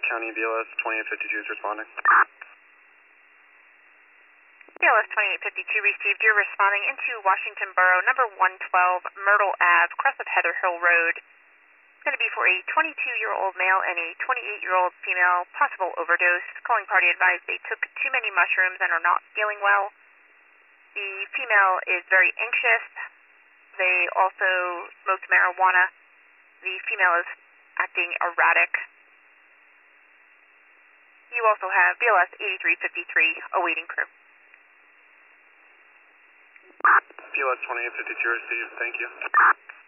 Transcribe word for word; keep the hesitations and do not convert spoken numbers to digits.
County B L S twenty-eight fifty-two is responding. B L S twenty-eight fifty-two received. You're responding into Washington Borough, number one twelve, Myrtle Ave, cross of Heather Hill Road. It's going to be for a twenty-two-year-old male and a twenty-eight-year-old female, possible overdose. Calling party advised they took too many mushrooms and are not feeling well. The female is very anxious. They also smoked marijuana. The female is acting erratic. You also have B L S eighty-three fifty-three awaiting crew. B L S twenty-eight fifty-two received. Thank you.